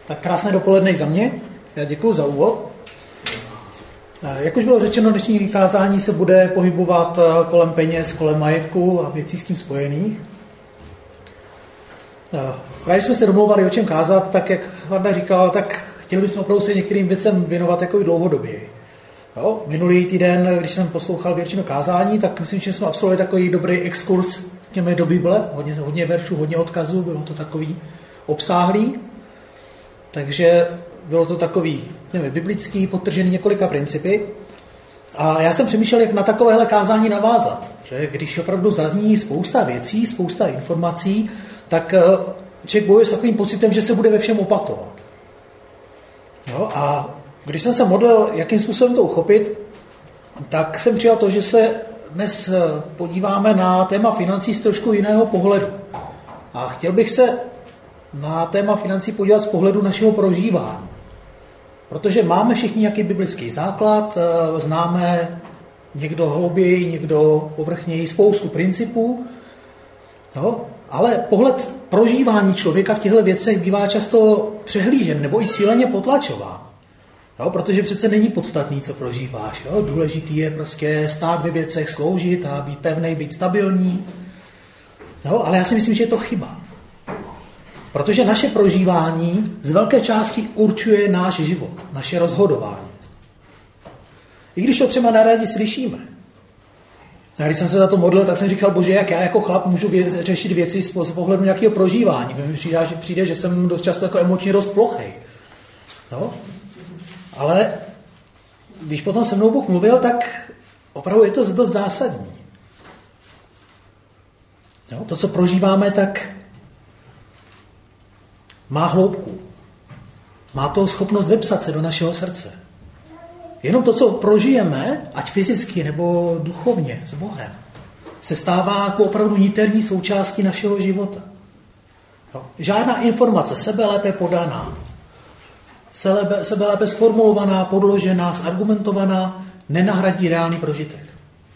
Tak krásné dopoledne i za mě. Já děkuji za úvod. Jak už bylo řečeno, dnešní kázání se bude pohybovat kolem peněz, kolem majetku a věcí s tím spojených. Právě když jsme se domlouvali, o čem kázat, tak jak Vanda říkal, tak chtěli bychom opravdu se některým věcem věnovat jako i dlouhodobě. Jo? Minulý týden, když jsem poslouchal většinu kázání, tak myslím, že jsme absolvovali takový dobrý exkurs do Bible, hodně veršů, hodně odkazů, bylo to takový obsáhlý. Takže bylo to takový, biblický, podtržený několika principy. A já jsem přemýšlel, jak na takovéhle kázání navázat. Že když opravdu zazní spousta věcí, spousta informací, tak člověk bojuje s takovým pocitem, že se bude ve všem opakovat. Jo? A když jsem se modlil, jakým způsobem to uchopit, tak jsem přijal to, že se dnes podíváme na téma financí z trošku jiného pohledu. A chtěl bych se na téma financí podívat z pohledu našeho prožívání. Protože máme všichni nějaký biblický základ, známe někdo hlouběji, někdo povrchněji spoustu principů, no, ale pohled prožívání člověka v těchto věcech bývá často přehlížen nebo i cíleně potlačován. Jo, protože přece není podstatný, co prožíváš. Jo? Důležitý je prostě stát ve věcech, sloužit a být pevný, být stabilní. Jo? Ale já si myslím, že je to chyba. Protože naše prožívání z velké části určuje náš život, naše rozhodování. I když to třeba narádi slyšíme. A když jsem se za to modlil, tak jsem říkal, Bože, jak já jako chlap můžu řešit věci z pohledu nějakého prožívání. Mi přijde, že jsem dost často jako emočně dost plochej. No? Ale když potom se mnou Bůh mluvil, tak opravdu je to dost zásadní. Jo? To, co prožíváme, tak má hloubku. Má to schopnost vepsat se do našeho srdce. Jenom to, co prožijeme, ať fyzicky nebo duchovně s Bohem, se stává jako opravdu niterní součástí našeho života. Jo? Žádná informace sebelépe podaná, sebelépe sformulovaná, podložená, zargumentovaná, nenahradí reálný prožitek.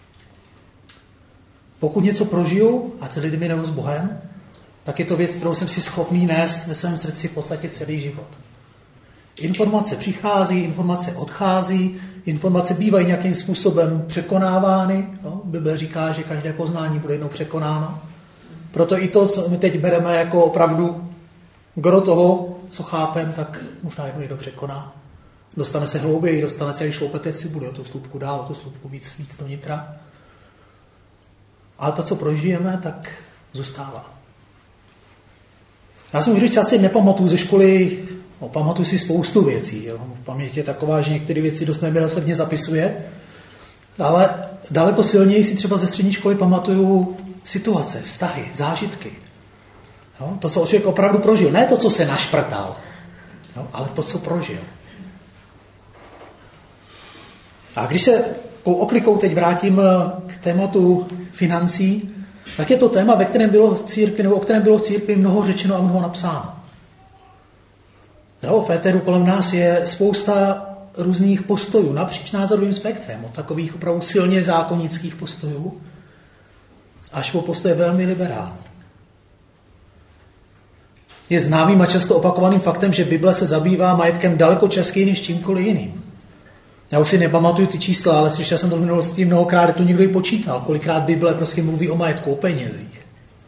Pokud něco prožiju, ať se lidmi nebo s Bohem, tak je to věc, kterou jsem si schopný nést ve svém srdci v podstatě celý život. Informace přichází, informace odchází, informace bývají nějakým způsobem překonávány. No, Bible říká, že každé poznání bude jednou překonáno. Proto i to, co my teď bereme jako opravdu gro toho, co chápem, tak možná jednou někdo překoná. Dostane se hlouběji, dostane se, když šloupete si, bude o tu slupku dál, o tu slupku víc do nitra. Ale to, co prožijeme, tak zůstává. Já si můžu říct, asi nepamatuju ze školy, pamatuju si spoustu věcí. Jo. Paměť je taková, že některé věci dost nemilosrdně zapisuje, ale daleko silněji si třeba ze střední školy pamatuju situace, vztahy, zážitky. Jo. To, co člověk opravdu prožil. Ne to, co se našprtal, jo, ale to, co prožil. A když se oklikou teď vrátím k tématu financí, tak je to téma, o kterém bylo v církvi mnoho řečeno a mnoho napsáno. Jo, v éteru kolem nás je spousta různých postojů napříč názorovým spektrem, od takových opravdu silně zákonických postojů až po postoje velmi liberální. Je známým a často opakovaným faktem, že Bible se zabývá majetkem daleko častěji než čímkoliv jiným. Já už si nepamatuju ty čísla, ale slyšel jsem to v minulosti mnohokrát, to někdo i počítal, kolikrát Bible prostě mluví o majetku, o penězích.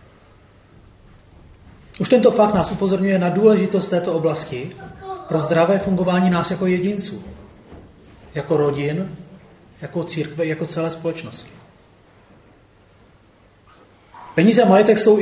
Už tento fakt nás upozorňuje na důležitost této oblasti pro zdravé fungování nás jako jedinců, jako rodin, jako církve, jako celé společnosti. Peníze a majetek jsou i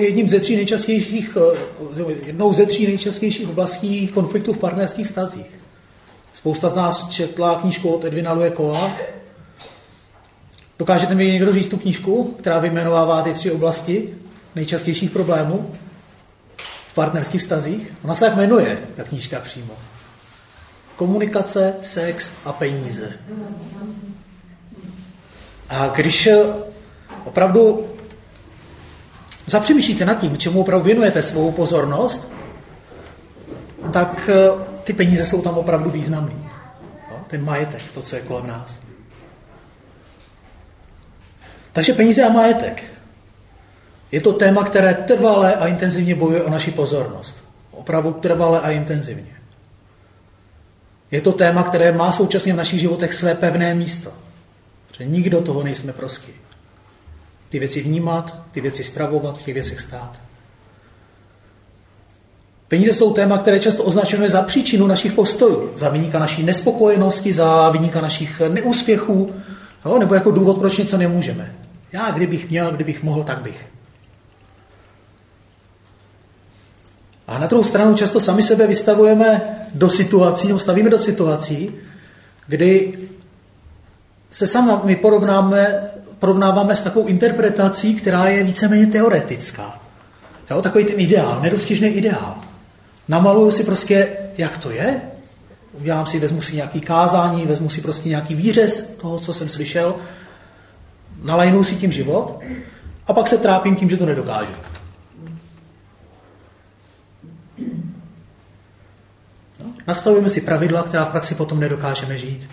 jednou ze tří nejčastějších oblastí konfliktů v partnerských vztazích. Spousta z nás četla knížku od Edwina Louise Coa. Dokážete mi někdo říct tu knížku, která vyjmenovává ty tři oblasti nejčastějších problémů v partnerských vztazích? Ona se tak jmenuje, ta knížka přímo. Komunikace, sex a peníze. A když opravdu zapřemýšlíte nad tím, čemu opravdu věnujete svou pozornost, tak ty peníze jsou tam opravdu významný. No, ten majetek, to, co je kolem nás. Takže peníze a majetek. Je to téma, které trvale a intenzivně bojuje o naši pozornost. Opravdu trvale a intenzivně. Je to téma, které má současně v našich životech své pevné místo. Protože nikdo toho nejsme prostí. Ty věci vnímat, ty věci spravovat, v těch věcech stát. Peníze jsou téma, které často označujeme za příčinu našich postojů, za viníka naší nespokojenosti, za viníka našich neúspěchů, nebo jako důvod, proč něco nemůžeme. Já, kdybych měl, kdybych mohl, tak bych. A na druhou stranu často sami sebe vystavujeme do situací, nebo stavíme do situací, kdy se sami porovnáváme s takovou interpretací, která je víceméně teoretická. Takový ten ideál, nedostižný ideál. Namaluju si prostě, jak to je, vezmu si nějaký kázání, vezmu si prostě nějaký výřez toho, co jsem slyšel, nalajnu si tím život a pak se trápím tím, že to nedokážu. Nastavujeme si pravidla, která v praxi potom nedokážeme žít.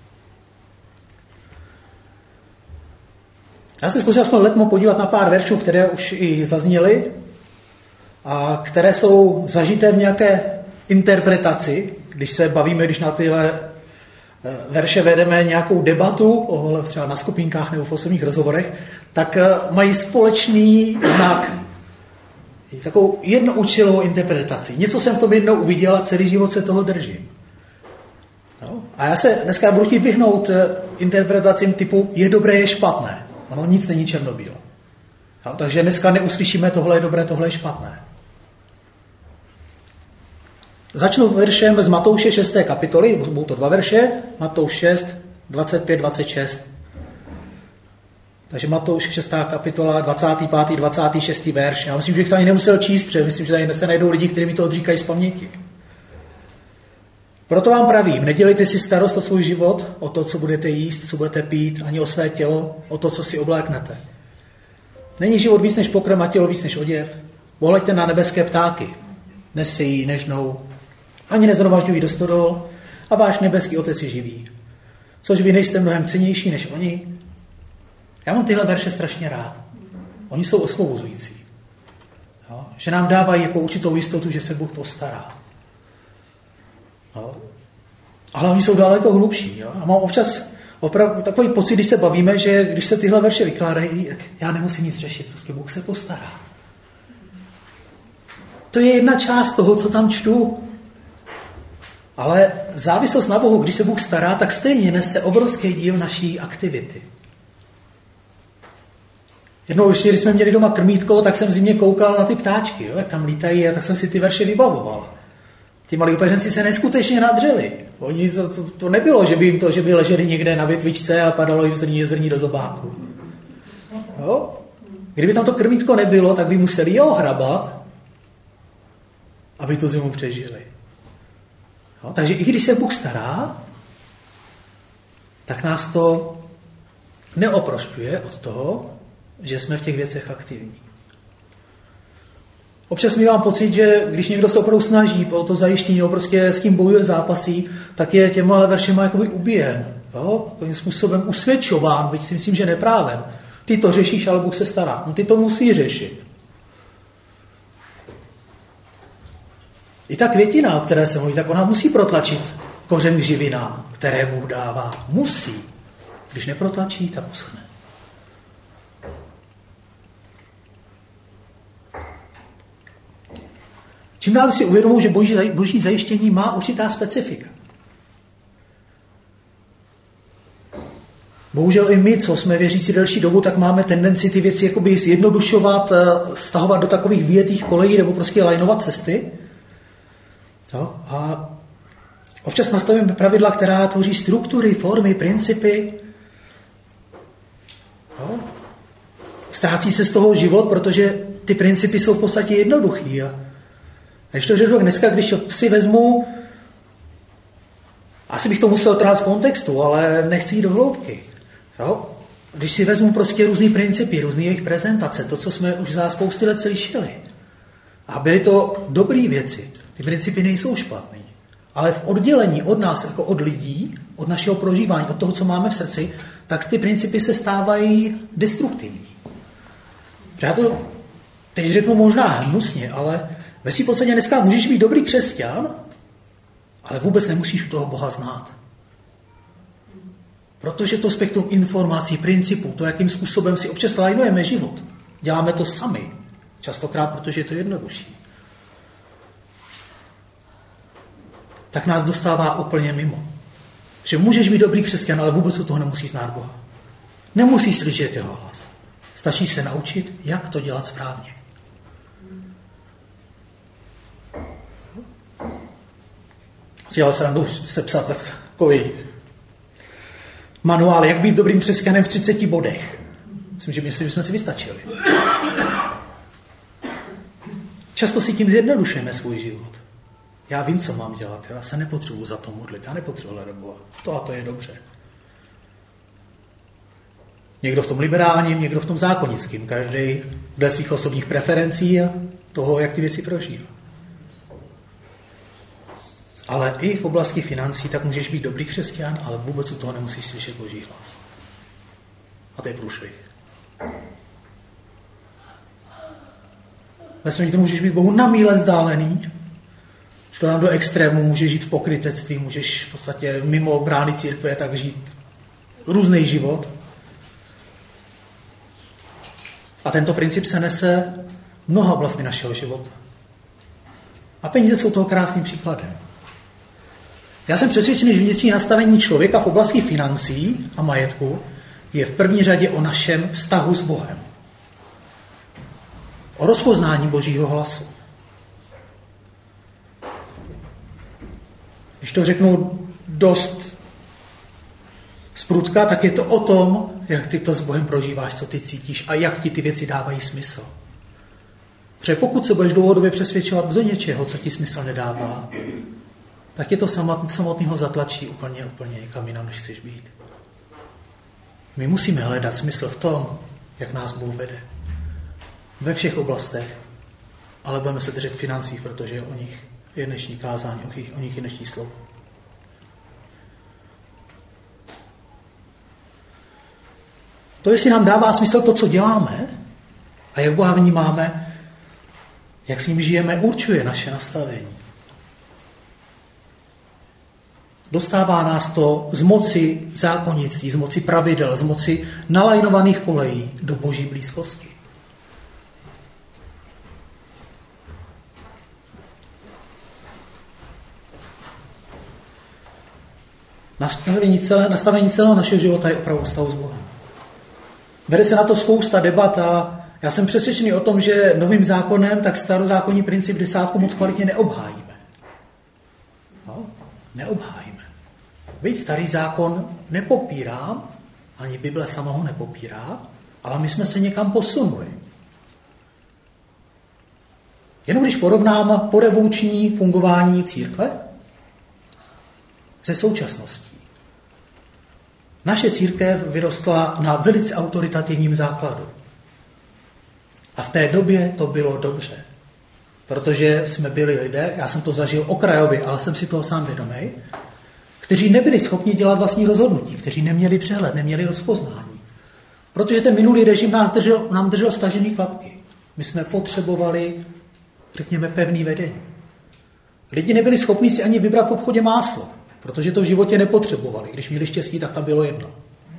Já se zkusím aspoň letmo podívat na pár veršů, které už i zazněly a které jsou zažité v nějaké interpretaci, když se bavíme, když na tyhle verše vedeme nějakou debatu, třeba na skupinkách nebo v osobních rozhovorech, tak mají společný znak. Takovou jednoučelovou interpretaci. Něco jsem v tom jednou uviděl a celý život se toho držím. No? A já se dneska budu chtít vyhnout interpretacím typu je dobré, je špatné. Ono nic není černobílo. No? Takže dneska neuslyšíme tohle je dobré, tohle je špatné. Začnu veršem z Matouše 6. kapitoly, budou to 2 verše, Matouš 6, 25, 26. Takže Matouš 6. kapitola, 25. 26. verš. Já myslím, že bych to ani nemusel číst, protože myslím, že tady se najdou lidi, kteří mi to odříkají z paměti. Proto vám pravím, nedělejte si starost o svůj život, o to, co budete jíst, co budete pít, ani o své tělo, o to, co si obléknete. Není život víc než pokrm a tělo víc než oděv. Pohleďte na nebeské ptáky. Nesejí, nežnou, ani nezhromažďují do stodol a váš nebeský otec je živý. Což vy nejste mnohem cennější než oni. Já mám tyhle verše strašně rád. Oni jsou osvobozující. Jo? Že nám dávají jako určitou jistotu, že se Bůh postará. Jo? Ale oni jsou daleko hlubší. Jo? A mám občas opravdu takový pocit, když se bavíme, že když se tyhle verše vykládají, tak já nemusím nic řešit, prostě Bůh se postará. To je jedna část toho, co tam čtu. Ale závislost na Bohu, když se Bůh stará, tak stejně nese obrovský díl naší aktivity. Jednou, když jsme měli doma krmítko, tak jsem v zimě koukal na ty ptáčky, jo, jak tam lítají, a tak jsem si ty verše vybavoval. Ti malí upeřenci se neskutečně nadřeli. Oni to nebylo, že by leželi někde na větvičce a padalo jim zrní do zobáku. Jo? Kdyby tam to krmítko nebylo, tak by museli hrabat, aby tu zimu přežili. Jo? Takže i když se Bůh stará, tak nás to neoprošťuje od toho, že jsme v těch věcech aktivní. Občas mám pocit, že když někdo se opravdu snaží o to zajištění, prostě s tím bojuje zápasí, tak je těma veršema jakoby ubijen. Takovým způsobem usvědčován, byť si myslím, že neprávem. Ty to řešíš, ale Bůh se stará. No ty to musí řešit. I ta květina, o které se mluví, tak ona musí protlačit kořen k živinám, které Bůh dává. Musí. Když neprotlačí, tak uschne. Čím dál si uvědomuji, že boží zajištění má určitá specifika. Bohužel i my, co jsme věřící delší dobu, tak máme tendenci ty věci jakoby zjednodušovat, stahovat do takových vyjetých kolejí nebo prostě lajnovat cesty. Jo? A občas nastavíme pravidla, která tvoří struktury, formy, principy. Jo? Ztrácí se z toho život, protože ty principy jsou v podstatě jednoduchý. A když to řeknu dneska, když si vezmu, asi bych to musel trát z kontextu, ale nechci jít do hloubky. Jo? Když si vezmu prostě různý principy, různý jejich prezentace, to, co jsme už za spousty let slyšeli. A byly to dobré věci. Ty principy nejsou špatný. Ale v oddělení od nás, jako od lidí, od našeho prožívání, od toho, co máme v srdci, tak ty principy se stávají destruktivní. Já to teď řeknu možná hnusně, ale ve svým podstatě dneska můžeš být dobrý křesťan Ale vůbec nemusíš u toho Boha znát. Protože to spektrum informací, principů, to, jakým způsobem si občas lajnujeme život, děláme to sami. Častokrát, protože je to jednodušší. Tak nás dostává úplně mimo. Že můžeš být dobrý křesťan, ale vůbec u toho nemusíš znát Boha. Nemusíš slyšet jeho hlas. Stačí se naučit, jak to dělat správně. Si dělal srandu sepsat takový manuál, jak být dobrým křesťanem v 30 bodech. Myslím, že bychom si vystačili. Často si tím zjednodušujeme svůj život. Já vím, co mám dělat, já se nepotřebuji za to modlit, já nepotřebuji hledat Boha. To a to je dobře. Někdo v tom liberálním, někdo v tom zákonickým. Každý dle svých osobních preferencí a toho, jak ty věci prožívá. Ale i v oblasti financí tak můžeš být dobrý křesťan, ale vůbec u toho nemusíš slyšet Boží hlas. A to je průšvih. Vlastně to můžeš být Bohu na míle vzdálený, že to nám do extrému, můžeš žít v pokrytectví, můžeš v podstatě mimo brány církve tak žít různý život. A tento princip se nese mnoha oblastmi našeho života. A peníze jsou toho krásným příkladem. Já jsem přesvědčený, že vnitřní nastavení člověka v oblasti financí a majetku je v první řadě o našem vztahu s Bohem. O rozpoznání Božího hlasu. Když to řeknu dost zprudka, tak je to o tom, jak ty to s Bohem prožíváš, co ty cítíš a jak ti ty věci dávají smysl. Protože pokud se budeš dlouhodobě přesvědčovat do něčeho, co ti smysl nedává, tak je to samotného zatlačí úplně někam jinam, než chceš být. My musíme hledat smysl v tom, jak nás Bůh vede. Ve všech oblastech, ale budeme se držet financí, protože o nich je dnešní kázání, o nich je dnešní slovo. To, jestli nám dává smysl to, co děláme a jak Boha vnímáme, jak s ním žijeme, určuje naše nastavení. Dostává nás to z moci zákonnictví, z moci pravidel, z moci nalajnovaných kolejí do Boží blízkosti. Nastavení celého našeho života je opravdu vztahu s Bohem. Vede se na to spousta debat a já jsem přesvědčený o tom, že novým zákonem tak starozákonní princip 10 moc kvalitně neobhájíme. No, neobhájíme. Byť starý zákon nepopírám, ani Bible sama ho nepopírá, ale my jsme se někam posunuli. Jenom když porovnám porevoluční fungování církve se současností. Naše církev vyrostla na velice autoritativním základu. A v té době to bylo dobře. Protože jsme byli lidé, já jsem to zažil okrajově, ale jsem si toho sám vědomý, kteří nebyli schopni dělat vlastní rozhodnutí, kteří neměli přehled, neměli rozpoznání. Protože ten minulý režim nám držel stažený klapky. My jsme potřebovali, řekněme, pevný vedení. Lidi nebyli schopni si ani vybrat v obchodě máslo, protože to v životě nepotřebovali. Když měli štěstí, tak tam bylo jedno.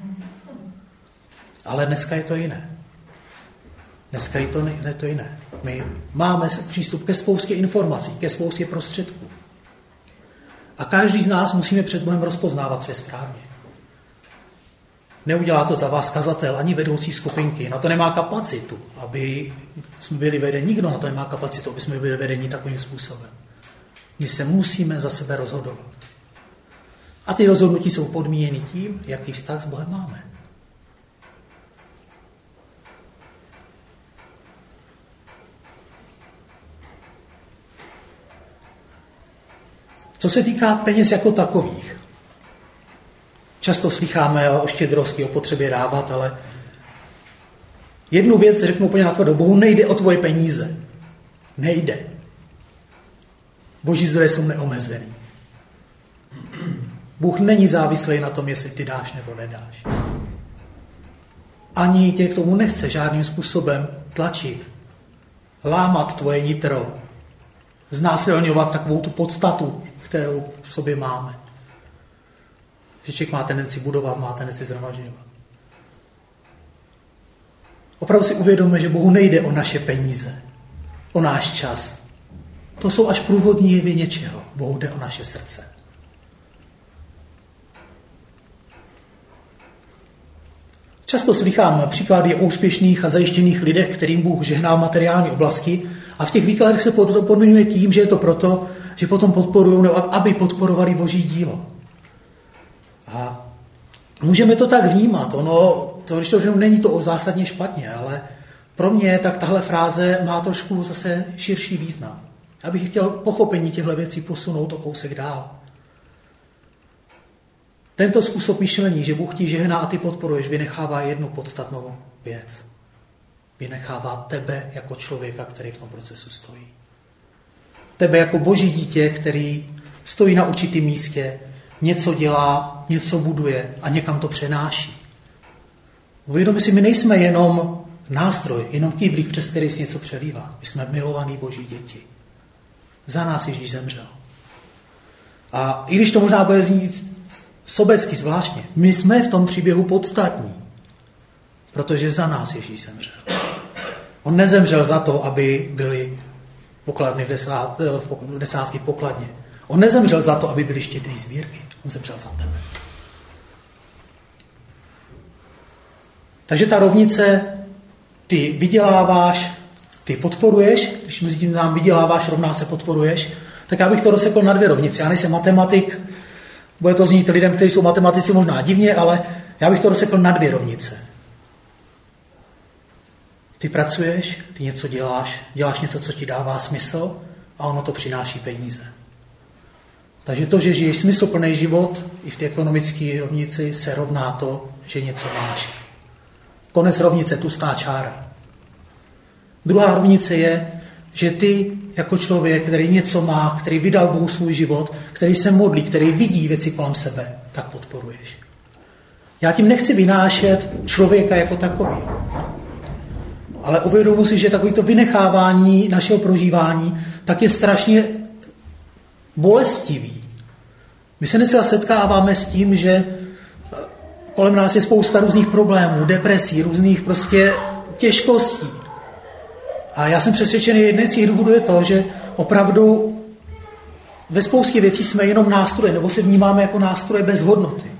Ale dneska je to jiné. Dneska je to jiné. My máme přístup ke spoustě informací, ke spoustě prostředků. A každý z nás musíme před Bohem rozpoznávat, co je správně. Neudělá to za vás kazatel, ani vedoucí skupinky. Na to nemá kapacitu, aby jsme byli vedeni. Nikdo na to nemá kapacitu, aby jsme byli vedeni takovým způsobem. My se musíme za sebe rozhodovat. A ty rozhodnutí jsou podmíněny tím, jaký vztah s Bohem máme. Co se týká peněz jako takových, často slycháme o štědrosti, o potřebě dávat, ale jednu věc řeknu úplně natvrdo, Bohu nejde o tvoje peníze. Nejde. Boží zdroje jsou neomezený. Bůh není závislý na tom, jestli ty dáš nebo nedáš. Ani tě k tomu nechce žádným způsobem tlačit, lámat tvoje nitro, znásilňovat takovou tu podstatu, kterou v sobě máme. Že člověk má tendenci budovat, má tendenci zhromažďovat. Opravdu si uvědomíme, že Bohu nejde o naše peníze, o náš čas. To jsou až průvodní jevy něčeho. Bohu jde o naše srdce. Často slýchám příklady o úspěšných a zajištěných lidech, kterým Bůh žehná v materiální oblasti, a v těch výkladech se podmiňuje tím, že je to proto, že potom podporují, nebo aby podporovali Boží dílo. A můžeme to tak vnímat. Když to není to zásadně špatně, ale pro mě tak tahle fráze má trošku zase širší význam. Já bych chtěl pochopení těchto věcí posunout o kousek dál. Tento způsob myšlení, že Bůh ti žehná a ty podporuješ, vynechává jednu podstatnou věc. Vynechává tebe jako člověka, který v tom procesu stojí. Tebe jako Boží dítě, který stojí na určitém místě, něco dělá, něco buduje a někam to přenáší. Uvědomi si, my nejsme jenom nástroj, jenom kýblík, přes který si něco přelívá. My jsme milovaní Boží děti. Za nás Ježíš zemřel. A i když to možná bude znít sobecky zvláštně, my jsme v tom příběhu podstatní, protože za nás Ježíš zemřel. On nezemřel za to, aby byly pokladny desátky v pokladně. On nezemřel za to, aby byly štědrý sbírky. On zemřel za tebe. Takže ta rovnice, ty vyděláváš, ty podporuješ, když mezi tím nám vyděláváš, rovná se podporuješ, tak já bych to rozsekl na dvě rovnice. Já nejsem matematik, bude to znít lidem, kteří jsou matematici, možná divně, ale já bych to rozsekl na dvě rovnice. Ty pracuješ, ty něco děláš něco, co ti dává smysl a ono to přináší peníze. Takže to, že žiješ smysluplný život i v té ekonomické rovnici, se rovná to, že něco máš. Konec rovnice, tlustá čára. Druhá rovnice je, že ty jako člověk, který něco má, který vydal Bohu svůj život, který se modlí, který vidí věci kolem sebe, tak podporuješ. Já tím nechci vynášet člověka jako takový. Ale uvědomuji si, že takovýto vynechávání našeho prožívání tak je strašně bolestivý. My se dneska setkáváme s tím, že kolem nás je spousta různých problémů, depresí, různých prostě těžkostí. A já jsem přesvědčený, jeden z těch důvodů je to, že opravdu ve spoustě věcí jsme jenom nástroje, nebo se vnímáme jako nástroje bez hodnoty.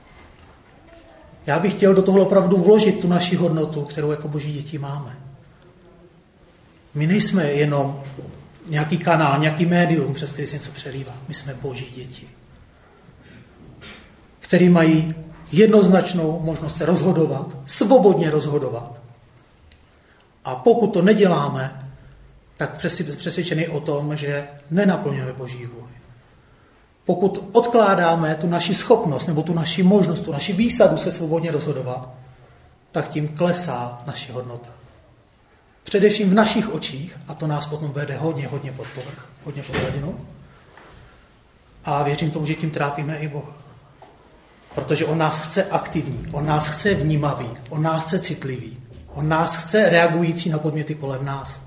Já bych chtěl do toho opravdu vložit tu naši hodnotu, kterou jako Boží děti máme. My nejsme jenom nějaký kanál, nějaký médium, přes který se něco přelívá. My jsme Boží děti, který mají jednoznačnou možnost se rozhodovat, svobodně rozhodovat. A pokud to neděláme, tak přesvědčený o tom, že nenaplňujeme Boží vůli. Pokud odkládáme tu naši schopnost nebo tu naši možnost, tu naši výsadu se svobodně rozhodovat, tak tím klesá naše hodnota. Především v našich očích, a to nás potom vede hodně pod povrch, hodně pod hladinu. A věřím tomu, že tím trápíme i Boha. Protože on nás chce aktivní, on nás chce vnímavý, on nás chce citlivý, on nás chce reagující na podměty kolem nás.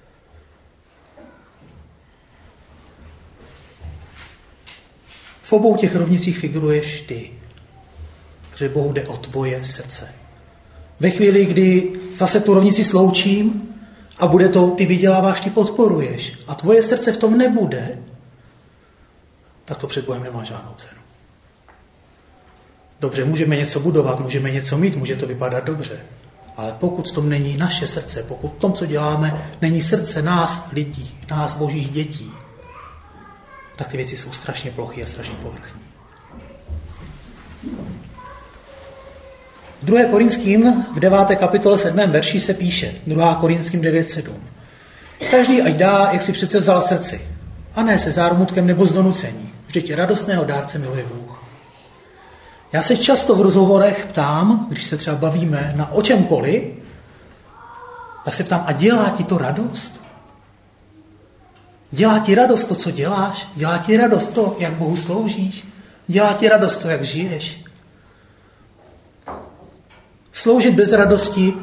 V obou těch rovnicích figuruješ ty, protože Bohu jde o tvoje srdce. Ve chvíli, kdy zase tu rovnici sloučím a bude to, ty vyděláváš, ty podporuješ a tvoje srdce v tom nebude, tak to před Bohem nemá žádnou cenu. Dobře, můžeme něco budovat, můžeme něco mít, může to vypadat dobře, ale pokud v tom není naše srdce, pokud v tom, co děláme, není srdce nás, lidí, nás, Božích dětí, tak ty věci jsou strašně plochý a strašně povrchní. V 2. Korinským v 9. kapitole 7. verši se píše, 2. Korinským 9.7. Každý ať dá, jak si přece vzal srdci, a ne se zármutkem nebo z donucení. Vždyť radostného dárce miluje Bůh. Já se často v rozhovorech ptám, když se třeba bavíme na o čemkoliv, tak se ptám, a dělá ti to radost? Dělá ti radost to, co děláš? Dělá ti radost to, jak Bohu sloužíš? Dělá ti radost to, jak žiješ? Sloužit bez radosti,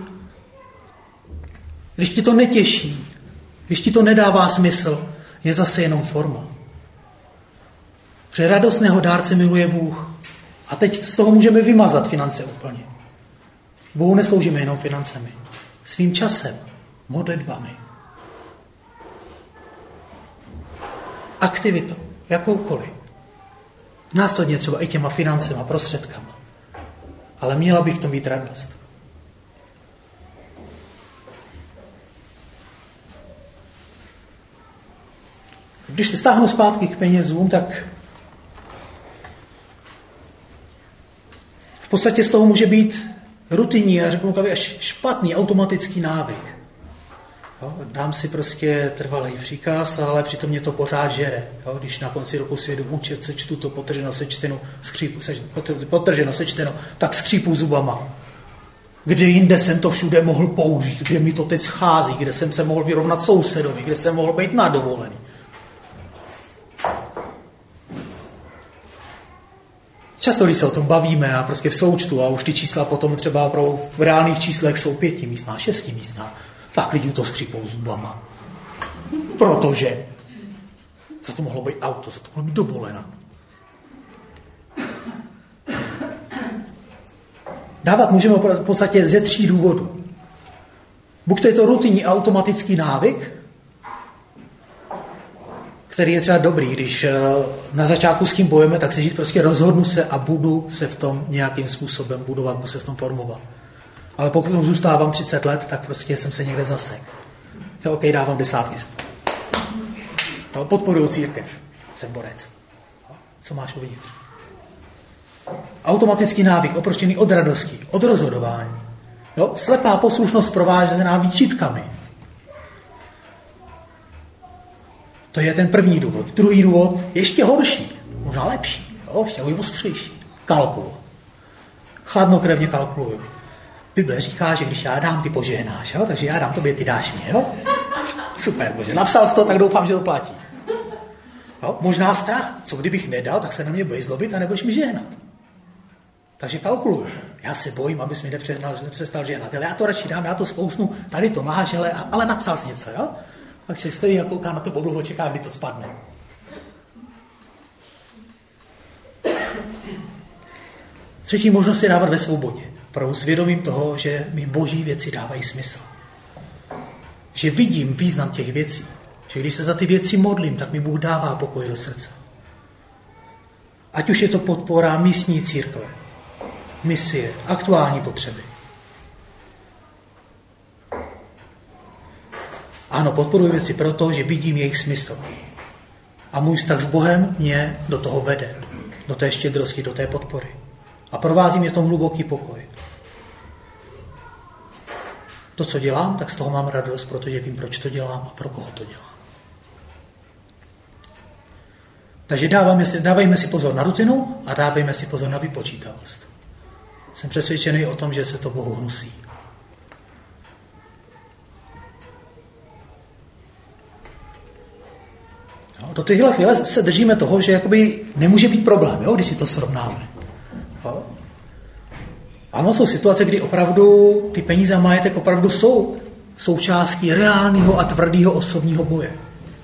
když ti to netěší, když ti to nedává smysl, je zase jenom forma. Protože radostného dárce miluje Bůh. A teď z toho můžeme vymazat finance úplně. Bohu nesloužíme jenom financemi. Svým časem, modlitbami, aktivitou, jakoukoliv. Následně třeba i těma financema, prostředkama. Ale měla by v tom být radost. Když se stáhnu zpátky k penězům, tak v podstatě z toho může být rutinní, a řeknu až špatný automatický návyk. Jo, dám si prostě trvalý příkaz, ale přitom mě to pořád žere. Jo, když na konci roku si jedu účet, sečtu to podtrženo sečteno, tak skřípu zubama. Kde jinde jsem to všude mohl použít, kde mi to teď schází, kde jsem se mohl vyrovnat sousedovi, kde jsem mohl být na dovolený. Často, když se o tom bavíme a prostě v součtu a už ty čísla potom třeba v reálných číslech jsou 5místná, 6místná, tak lidi to skřípou zubama. Protože za to mohlo být auto, za to mohlo být dovolena. Dávat můžeme v podstatě ze 3 důvodů. Buď to je to rutinní automatický návyk, který je třeba dobrý, když na začátku s tím bojujeme, tak si říct prostě rozhodnu se a budu se v tom nějakým způsobem budovat, budu se v tom formovat. Ale pokud zůstávám 30 let, tak prostě jsem se někde zasek. Jo, OK, dávám 10. Podporuju církev. Jsem borec. Co máš uvnitř? Automatický návyk, oproštěný od radosti, od rozhodování. Jo? Slepá poslušnost provážená výčitkami. To je ten první důvod. Druhý důvod, ještě horší, možná lepší, jo? Ještě ostřejší. Kalkul. Chladnokrevně kalkuluju. Bible říká, že když já dám, ty požehnáš, jo? Takže já dám tobě, ty dáš mě. Jo? Super, Bože. Napsal jsi to, tak doufám, že to platí. Jo? Možná strach. Co kdybych nedal, tak se na mě budeš zlobit a nebudeš mi žehnat. Takže kalkuluju. Já se bojím, abys mi nepřestal žehnat. Ale já to radši dám, já to spousnu, tady to máš, ale napsal jsi něco, jo? Takže stojí a kouká na to bobluho, čeká, kdy to spadne. Třetí možnost je dávat ve svobodě. Opravdu svědomím toho, že mi boží věci dávají smysl. Že vidím význam těch věcí. Že když se za ty věci modlím, tak mi Bůh dává pokoj do srdce. Ať už je to podpora místní církve, misie, aktuální potřeby. Ano, podporuji věci proto, že vidím jejich smysl. A můj vztah s Bohem mě do toho vede. Do té štědrosti, do té podpory. A provází mě v tom hluboký pokoj. To, co dělám, tak z toho mám radost, protože vím, proč to dělám a pro koho to dělám. Takže dávejme si pozor na rutinu a dávejme si pozor na vypočítavost. Jsem přesvědčený o tom, že se to Bohu hnusí. Do téhle chvíle se držíme toho, že jakoby nemůže být problém, jo, když si to srovnáme. Jo? Ano, jsou situace, kdy opravdu ty peníze a majetek opravdu jsou součástí reálného a tvrdého osobního boje.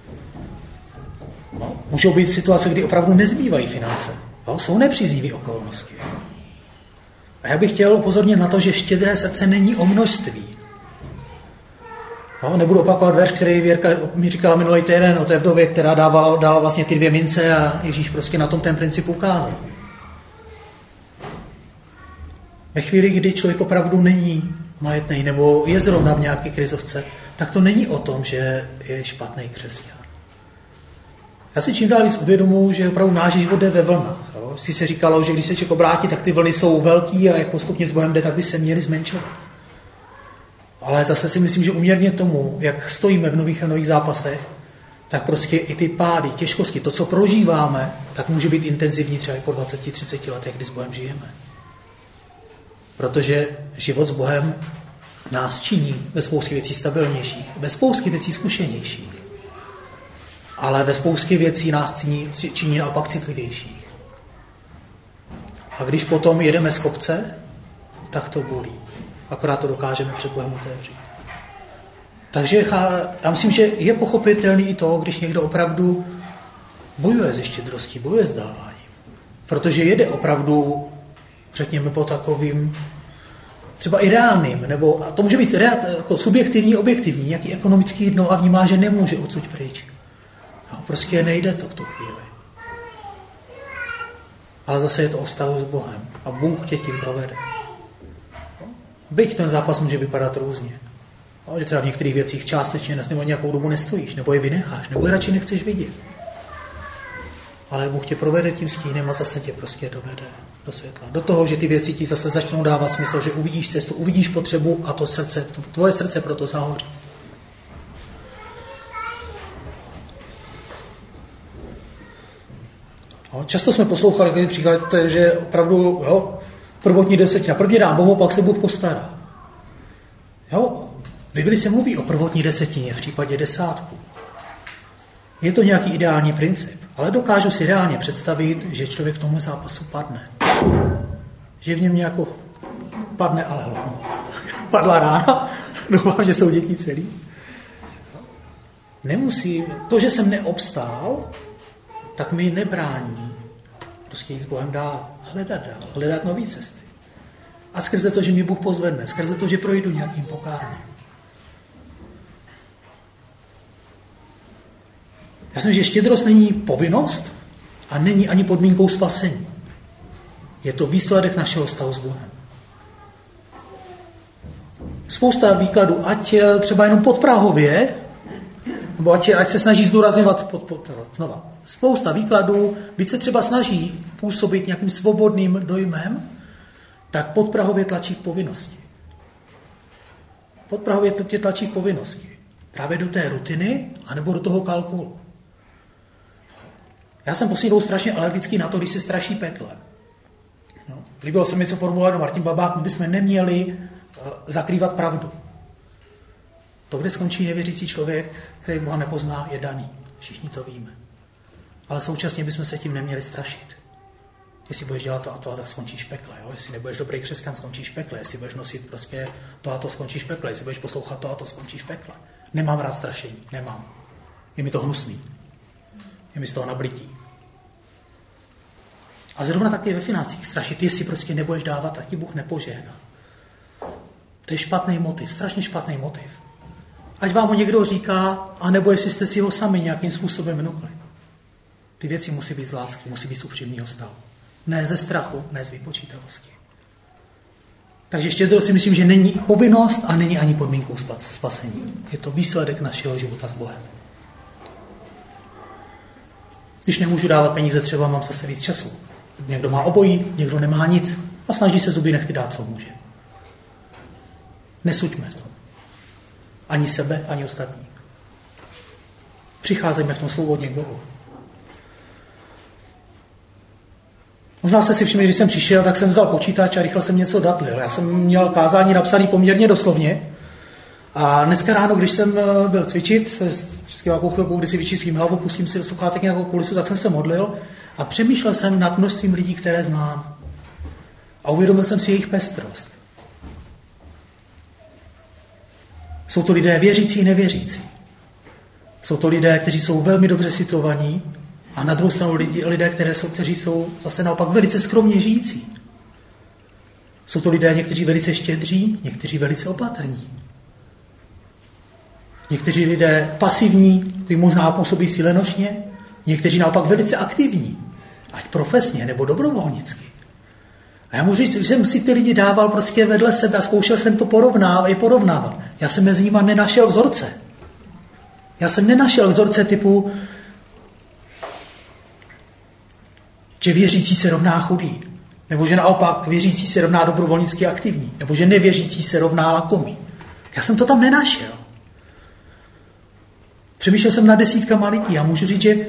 No, můžou být situace, kdy opravdu nezbývají finance. Jo? Jsou nepříznivé okolnosti. A já bych chtěl upozornit na to, že štědré srdce není o množství. No, nebudu opakovat verš, který Věrka mi říkala minulý týden o té vdově, která dala vlastně ty 2 mince a Ježíš prostě na tom ten princip ukázal. Ve chvíli, kdy člověk opravdu není majetný nebo je zrovna v nějaké krizovce, tak to není o tom, že je špatný křesťan. Já si čím dál víc uvědomuji, že opravdu náš život jde ve vlnách. Si se říkalo, že když se člověk obrátí, tak ty vlny jsou velký a jak postupně s Bohem jde, tak by se měly zmenšovat. Ale zase si myslím, že uměrně tomu, jak stojíme v nových a nových zápasech, tak prostě i ty pády, těžkosti, to, co prožíváme, tak může být intenzivní třeba i po 20-30 letech, kdy s Bohem žijeme. Protože život s Bohem nás činí ve spoustě věcí stabilnějších, ve spoustě věcí zkušenějších, ale ve spoustě věcí nás činí naopak citlivějších. A když potom jedeme z kopce, tak to bolí. Akorát to dokážeme před Bohem otevřít. Takže já myslím, že je pochopitelný i to, když někdo opravdu bojuje se štědrostí, bojuje s dáváním. Protože jede opravdu, řekněme, po takovým třeba i reálným, nebo a to může být jako subjektivní, objektivní, nějaký ekonomický dno a vnímá, že nemůže odsud pryč. No, prostě nejde to v tu chvíli. Ale zase je to o vztahu s Bohem. A Bůh tě tím provede. Byť ten zápas může vypadat různě. Že třeba v některých věcích částečně nebo nějakou dobu nestojíš, nebo je vynecháš, nebo je radši nechceš vidět. Ale Bůh tě provede tím stínem a zase tě prostě dovede do světla. Do toho, že ty věci ti zase začnou dávat smysl, že uvidíš cestu, uvidíš potřebu a to srdce, tvoje srdce proto zahoří. Často jsme poslouchali takový příklad, že opravdu prvotní desetina. První dám Bohu, pak se Bůh postará. V Bibli se mluví o prvotní desetině v případě desátku. Je to nějaký ideální princip, ale dokážu si reálně představit, že člověk k tomu zápasu padne. Že v něm nějako padne, ale hlavně. Padla rána, doufám, že jsou děti celý. Nemusím, to, že jsem neobstál, tak mi nebrání prostě jít s Bohem dál, hledat nové cesty. A skrze to, že mě Bůh pozvedne, skrze to, že projdu nějakým pokáním. Já si myslím, že štědrost není povinnost a není ani podmínkou spasení. Je to výsledek našeho vztahu s Bohem. Spousta výkladů, ať třeba jenom podprahově, nebo ať se snaží zdůrazňovat znova. Spousta výkladů, byť se třeba snaží působit nějakým svobodným dojmem, tak podprahově tlačí k povinnosti. Podprahově tě tlačí k povinnosti. Právě do té rutiny, anebo do toho kalkulu. Já jsem poslední strašně alergický na to, když se straší pekle. Líbilo se mi, co formuloval Martin Babák, my bychom neměli zakrývat pravdu. To, kde skončí nevěřící člověk, který Boha nepozná, je daný. Všichni to víme. Ale současně bychom se tím neměli strašit. Jestli budeš dělat to a to, tak skončíš pekle. Jo? Jestli nebudeš dobrý křesťan, skončíš pekle. Jestli budeš nosit prostě to a to, skončíš pekle. Jestli budeš poslouchat to a to, skončíš pekle. Nemám rád strašení. Nemám. Je mi to hnusný. Je mi z toho nablití. A zrovna taky ve financích strašit. Jestli prostě nebudeš dávat, tak ti Bůh nepožehná. To je špatný motiv. Strašně špatný motiv. Ať vám ho někdo říká, anebo jestli jste si ho sami nějakým způsobem vnukli. Ty věci musí být z lásky, musí být z upřímného stavu. Ne ze strachu, ne z vypočítavosti. Takže štědrost si myslím, že není povinnost a není ani podmínkou spasení. Je to výsledek našeho života s Bohem. Když nemůžu dávat peníze, třeba mám zase víc času. Někdo má obojí, někdo nemá nic a snaží se zuby nechty dát, co může. Nesuďme v tom. Ani sebe, ani ostatní. Přicházejme v tom svobodně k Bohu. Možná jste si všimli, když jsem přišel, tak jsem vzal počítač a rychle jsem něco datlil. Já jsem měl kázání napsaný poměrně doslovně. A dneska ráno, když jsem byl cvičit, s nějakou chvilkou, kdy si vyčistím hlavu, pustím si do sluchátek nějakou kulisu, tak jsem se modlil a přemýšlel jsem nad množstvím lidí, které znám. A uvědomil jsem si jejich pestrost. Jsou to lidé věřící i nevěřící. Jsou to lidé, kteří jsou velmi dobře situovaní a na druhou stranu lidé, kteří jsou zase naopak velice skromně žijící. Jsou to lidé někteří velice štědří, někteří velice opatrní. Někteří lidé pasivní, kteří možná působí si lenošně, někteří naopak velice aktivní, ať profesně nebo dobrovolnicky. A já můžu říct, že jsem si ty lidi dával prostě vedle sebe a zkoušel jsem to porovnávat. Já jsem mezi nimi nenašel vzorce. Já jsem nenašel vzorce typu, že věřící se rovná chudý, nebo že naopak věřící se rovná dobrovolnicky aktivní, nebo že nevěřící se rovná lakomý. Já jsem to tam nenašel. Přemýšlel jsem nad desítkama lidí a můžu říct, že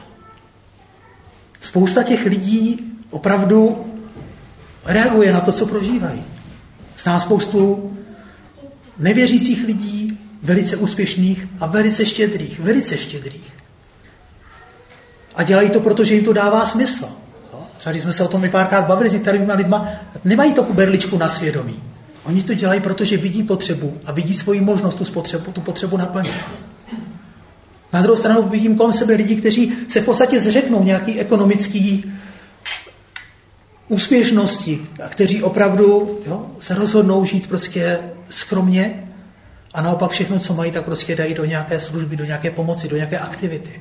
spousta těch lidí opravdu reaguje na to, co prožívají. Znám spoustu nevěřících lidí, velice úspěšných a velice štědrých. A dělají to, protože jim to dává smysl. Třeba když jsme se o tom i párkrát bavili s některými lidma, nemají to berličku na svědomí. Oni to dělají, protože vidí potřebu a vidí svoji možnost tu potřebu naplnit. Na druhou stranu vidím kolem sebe lidi, kteří se v podstatě zřeknou nějaký ekonomický úspěšnosti a kteří opravdu se rozhodnou žít prostě skromně a naopak všechno, co mají, tak prostě dají do nějaké služby, do nějaké pomoci, do nějaké aktivity.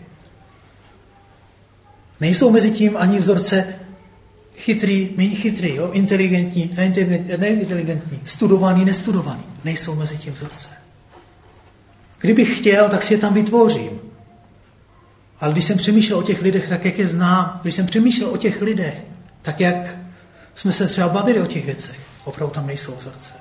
Nejsou mezi tím ani vzorce chytrý, méně chytrý, inteligentní, neinteligentní, studovaný, nestudovaný. Nejsou mezi tím vzorce. Kdybych chtěl, tak si je tam vytvořím. Ale když jsem přemýšlel o těch lidech, tak jak je znám, když jsem přemýšlel o těch lidech, tak jak jsme se třeba bavili o těch věcech, opravdu tam nejsou vzorce.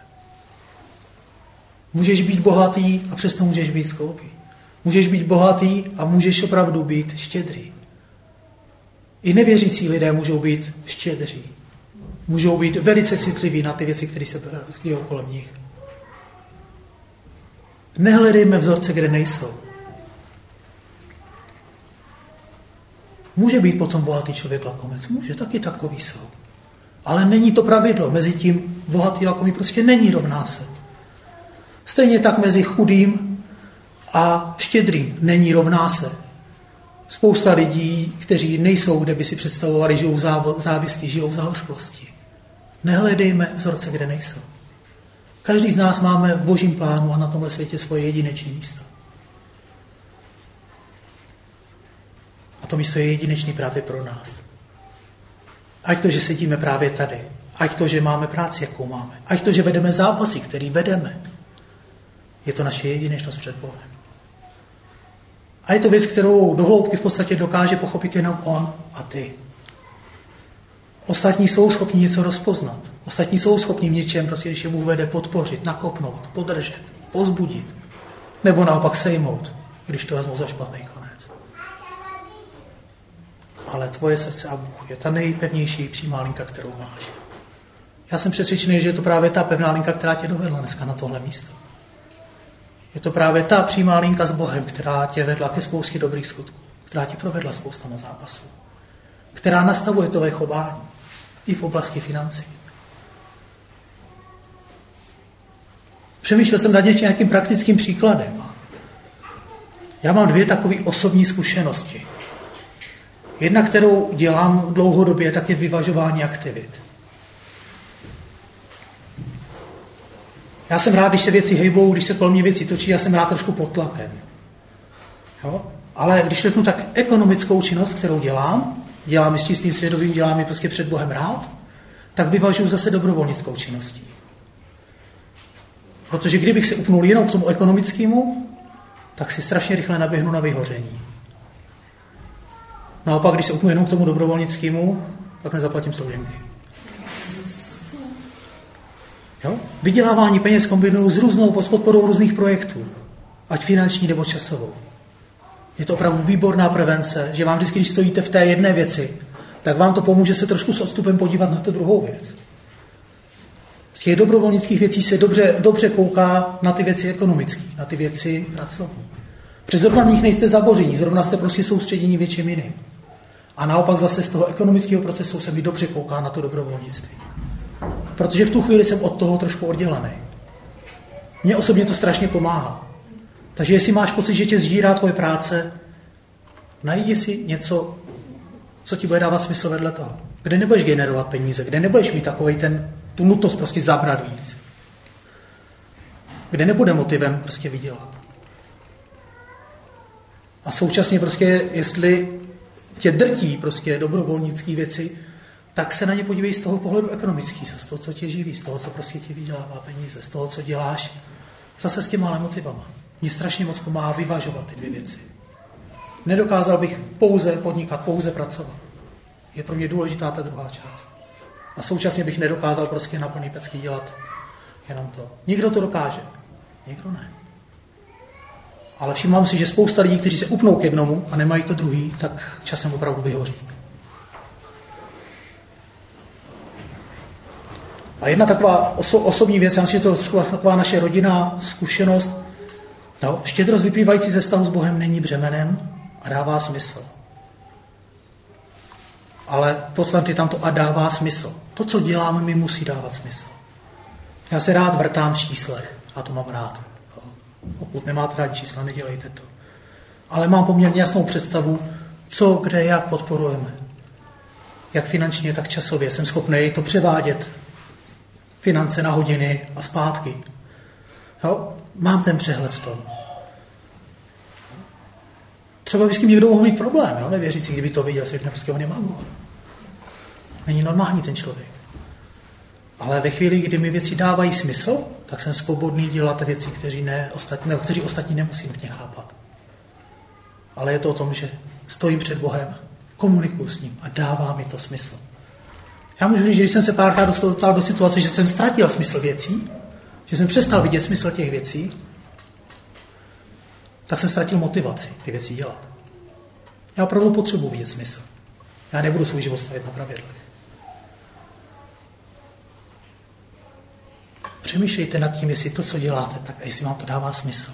Můžeš být bohatý a přesto můžeš být skoupý. Můžeš být bohatý a můžeš opravdu být štědrý. I nevěřící lidé můžou být štědří. Můžou být velice citliví na ty věci, které se dějí kolem nich. Nehledejme vzorce, kde nejsou. Může být potom bohatý člověk lakomec. Může, taky takový jsou. Ale není to pravidlo. Mezi tím bohatý lakomý prostě není rovná se. Stejně tak mezi chudým a štědrým není rovná se. Spousta lidí, kteří nejsou, kde by si představovali, žijou závisky, žijou v záhořklosti. Nehledejme vzorce, kde nejsou. Každý z nás máme v Božím plánu a na tomhle světě svoje jedinečné místo. A to místo je jedinečný právě pro nás. Ať to, že sedíme právě tady. Ať to, že máme práci, jakou máme. Ať to, že vedeme zápasy, který vedeme. Je to naše jedinečnost před Bohem. A je to věc, kterou do hloubky v podstatě dokáže pochopit jenom on a ty. Ostatní jsou schopni něco rozpoznat. Ostatní jsou schopni v něčem, prostě, když je Bůh vede, podpořit, nakopnout, podržet, pozbudit. Nebo naopak sejmout, když to vezmou za špatný konec. Ale tvoje srdce a Bůh je ta nejpevnější přímá linka, kterou máš. Já jsem přesvědčený, že je to právě ta pevná linka, která tě dovedla dneska na tohle místo. Je to právě ta přímá linka s Bohem, která tě vedla ke spoustě dobrých skutků, která ti provedla spoustama zápasů, která nastavuje tvoje chování i v oblasti financí. Přemýšlel jsem nad nějakým praktickým příkladem. Já mám 2 takové osobní zkušenosti. Jedna, kterou dělám dlouhodobě, tak je vyvažování aktivit. Já jsem rád, když se věci hejbou, když se kolem mě věci točí, já jsem rád trošku pod tlakem. Jo? Ale když řeknu tak ekonomickou činnost, kterou dělám ji s čistým svědomím, dělám ji prostě před Bohem rád, tak vyvažuji zase dobrovolnickou činností. Protože kdybych se upnul jenom k tomu ekonomickému, tak si strašně rychle naběhnu na vyhoření. Naopak, když se upnu jenom k tomu dobrovolnickému, tak nezaplatím složenky. Jo? Vydělávání peněz kombinuju s podporou různých projektů, ať finanční nebo časovou. Je to opravdu výborná prevence, že vám vždycky, když stojíte v té jedné věci, tak vám to pomůže se trošku s odstupem podívat na tu druhou věc. Z těch dobrovolnických věcí se dobře kouká na ty věci ekonomické, na ty věci pracovní. Protože zrovna v nich nejste zaboření, zrovna jste prostě soustředění větším jiným. A naopak zase z toho ekonomického procesu se mi dobře kouká na to dobrovolnictví. Protože v tu chvíli jsem od toho trošku oddělený. Mně osobně to strašně pomáhá. Takže jestli máš pocit, že tě sžírá tvoje práce, najdi si něco, co ti bude dávat smysl vedle toho. Kde nebudeš generovat peníze, kde nebudeš mít takovej tu nutnost prostě zabrat víc. Kde nebude motivem prostě vydělat. A současně prostě, jestli tě drtí prostě dobrovolnické věci, tak se na ně podívej z toho pohledu ekonomický, z toho, co tě živí, z toho, co prostě ti vydělává peníze, z toho, co děláš, zase s těma motivama. Mě strašně moc pomáhá vyvažovat ty 2 věci. Nedokázal bych pouze podnikat, pouze pracovat. Je pro mě důležitá ta druhá část. A současně bych nedokázal prostě na plný pecky dělat jenom to. Někdo to dokáže, někdo ne. Ale všimám si, že spousta lidí, kteří se upnou k jednomu a nemají to druhý, tak časem opravdu vyhoří. A jedna taková osobní věc, já myslím, že to je trošku taková naše rodinná zkušenost. No, štědrost vyplývající ze vztahu s Bohem není břemenem a dává smysl. Ale podstatně tam to a dává smysl. To, co děláme, mi musí dávat smysl. Já se rád vrtám v číslech a to mám rád. Pokud nemáte rád čísla, nedělejte to. ale mám poměrně jasnou představu, co, kde, jak podporujeme. Jak finančně, tak časově. Jsem schopný to převádět finance na hodiny a zpátky. Jo? Mám ten přehled v tom. Třeba by s tím někdo mohl mít problém, jo? Nevěřící, kdyby to viděl, si řekne, prostě on je mago. Není normální ten člověk. Ale ve chvíli, kdy mi věci dávají smysl, tak jsem svobodný dělat věci, kteří ostatní nemusí nutně chápat. Ale je to o tom, že stojím před Bohem, komunikuju s ním a dává mi to smysl. Já můžu říct, že když jsem se párkrát dostal do situace, že jsem ztratil smysl věcí, že jsem přestal vidět smysl těch věcí, tak jsem ztratil motivaci ty věci dělat. Já opravdu potřebuji vidět smysl. Já nebudu svůj život stavět na pravidlech. Přemýšlejte nad tím, jestli to, co děláte, tak jestli vám to dává smysl.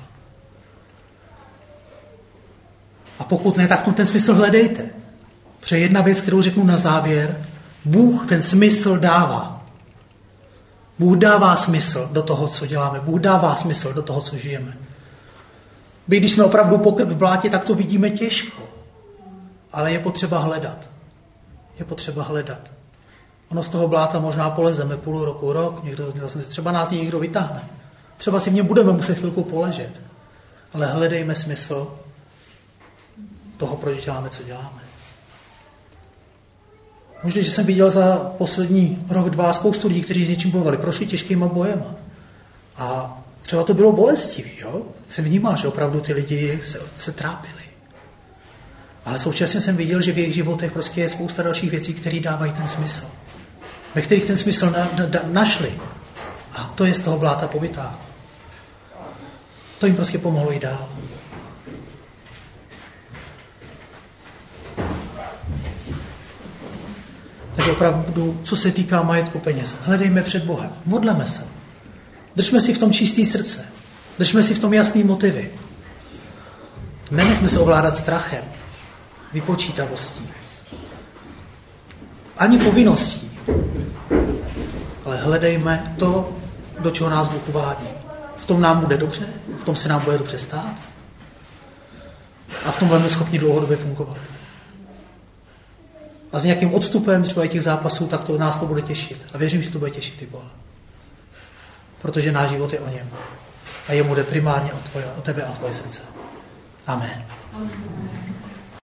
A pokud ne, tak ten smysl hledejte. Protože jedna věc, kterou řeknu na závěr, Bůh ten smysl dává. Bůh dává smysl do toho, co děláme. Bůh dává smysl do toho, co žijeme. Když jsme opravdu v blátě, tak to vidíme těžko. Ale je potřeba hledat. Je potřeba hledat. Ono z toho bláta možná polezeme půl roku, rok, třeba nás někdo vytáhne. Třeba si v něm budeme muset chvilku poležet. Ale hledejme smysl toho, proč děláme, co děláme. Možná, že jsem viděl za poslední rok, 2 spoustu lidí, kteří s něčím bojovali, prošli těžkýma bojema. A třeba to bylo bolestivý, jo? Jsem vnímal, že opravdu ty lidi se trápili. Ale současně jsem viděl, že v jejich životech prostě je spousta dalších věcí, které dávají ten smysl. Ve kterých ten smysl našli. A to je z toho bláta povytáhlo. To jim prostě pomohlo jít dál. Takže opravdu, co se týká majetku peněz, hledejme před Bohem, modleme se. Držme si v tom čistý srdce. Držme si v tom jasný motivy. Nenechme se ovládat strachem, vypočítavostí. Ani povinností. Ale hledejme to, do čeho nás Bůh uvádí. V tom nám bude dobře, v tom se nám bude dobře stát a v tom budeme schopni dlouhodobě fungovat. A s nějakým odstupem třeba těch zápasů, tak to nás to bude těšit. A věřím, že to bude těšit i Boha. Protože náš život je o něm. A jemu jde primárně o tebe a o tvoje srdce. Amen.